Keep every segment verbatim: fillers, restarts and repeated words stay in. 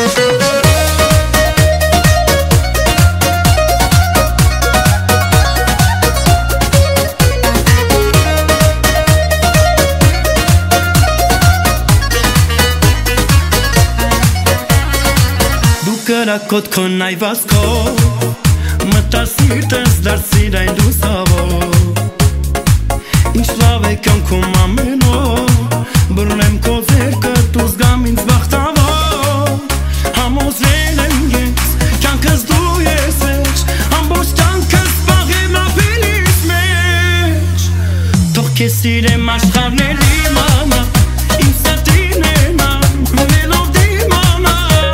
Կրակոտ քո նայվածքով մտար սիրտս դարձիր այն լուսավոր Ինչ լավ է կյանքում ամեն օր բռնեմ քո ձեռքը դու զգամ ինձ բախտավոր Համոզվել եմ ես կյանքս դու ես ես ամբողջ կյանքս պահեմ ապրիլիս մեջ Թող քեզ սիրեմ աշխարհներ իմանա Իմ սրտին էնա մնելով դիմանա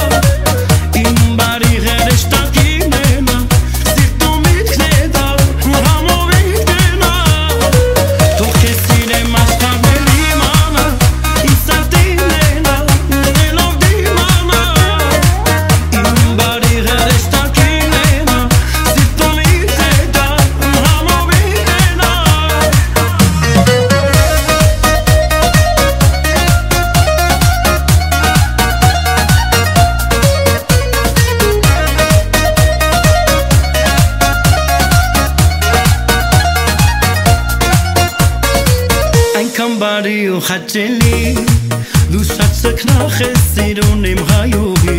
Բարի ու խաչելի դու շատ սքնախ ես սիրուն իմ հայուհի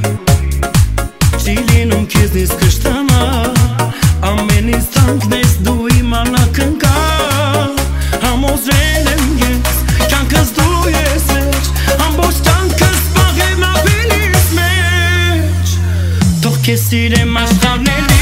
Չի լինում քեզնից կշտանա ամեն ինստանտ ես դու իմ անակնկա Համոզվել եմ ես կյանքս դու ես ես ամբողջ կյանքս պահեմ ապրիլիս մեջ Թող քեզ սիրեմ աշխարհներ